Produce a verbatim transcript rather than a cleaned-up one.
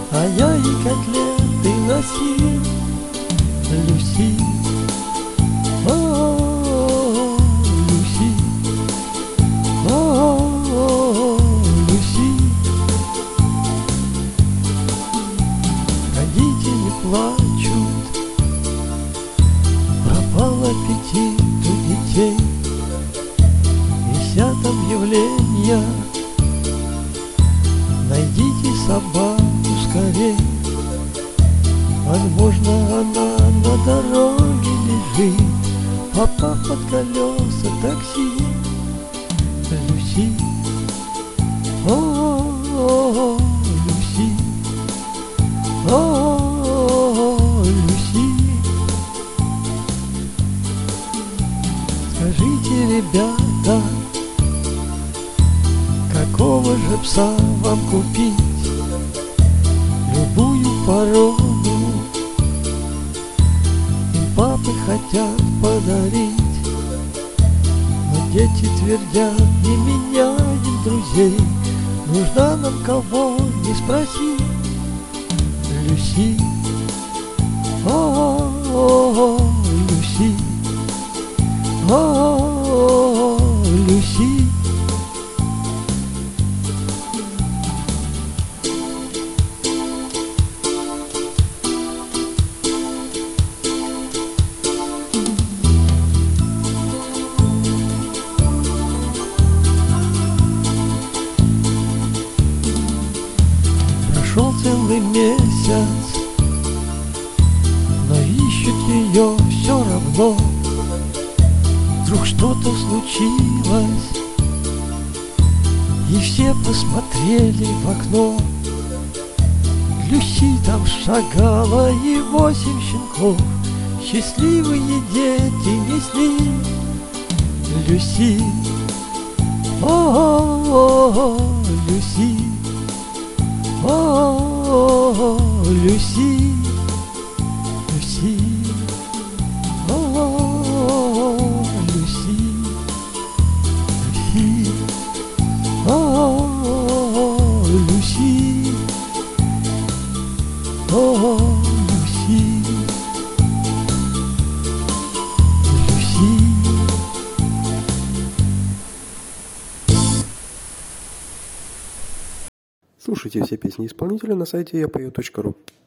а я и котлеты носил. Люси, о, Люси, о, Люси. Родители плачут, пропал аппетит у детей. Висят объявления: найдите собаку скорей. Возможно, она на дороге лежит, попав под колеса такси. Люси, о, Люси, о, Люси. Скажите, ребята, какого же пса вам купить? Любую породу им папы хотят подарить. Но дети твердят: не меняем друзей, нужна нам, кого не спроси. Люси, о, Люси, о, Люси. Прошел целый месяц, но ищут ее все равно. Вдруг что-то случилось, и все посмотрели в окно. Люси там шагала, и восемь щенков счастливые дети несли. Люси, о, Люси, о, Люси, Люси, о, Люси, Люси, о, Люси, о, Люси, Люси. Слушайте все песни исполнителя на сайте я пою точка ру.